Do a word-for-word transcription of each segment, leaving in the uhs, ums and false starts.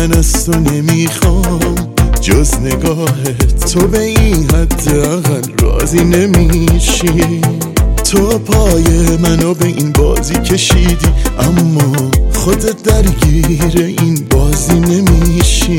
من از تو نمیخوام جز نگاهت، تو به این حد اقل راضی نمیشی. تو پای منو به این بازی کشیدی، اما خودت درگیر این بازی نمیشی.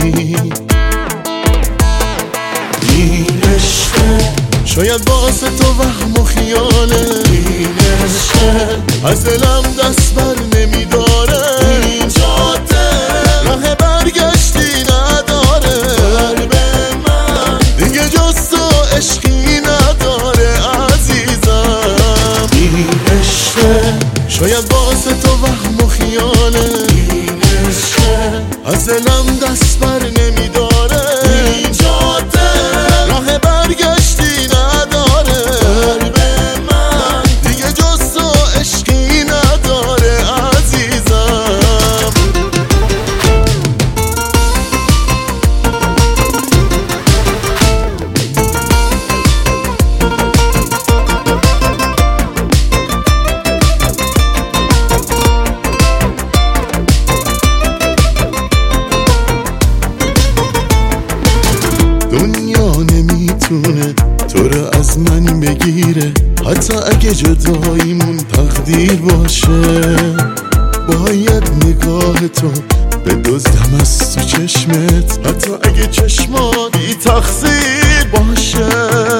این عشقه شاید واسه تو وهم و خیاله، این عشقه از دلم دست بر نمیداره. این جاده راه برگشتی نداره، قلب من دیگه جز تو عشقی نداره عزیزم. این عشقه شاید واسه تو وهم و خیاله، این عشقه از دلم دست بر نمیداره. این جاده راه برگشتی نداره، قلب من دیگه جز تو عشقی نداره عزیزم. دنیا نمیتونه تو رو از من بگیره، حتی اگه جداییمون تقدیر باشه. باید نگاه تو بدزدم از تو چشمت، حتی اگه چشمات بی تقصیر باشه.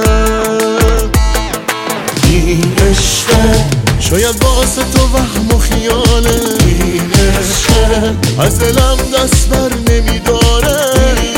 این عشقه شاید واسه تو وهم و خیاله، این عشقه از دلم دست بر نمیداره.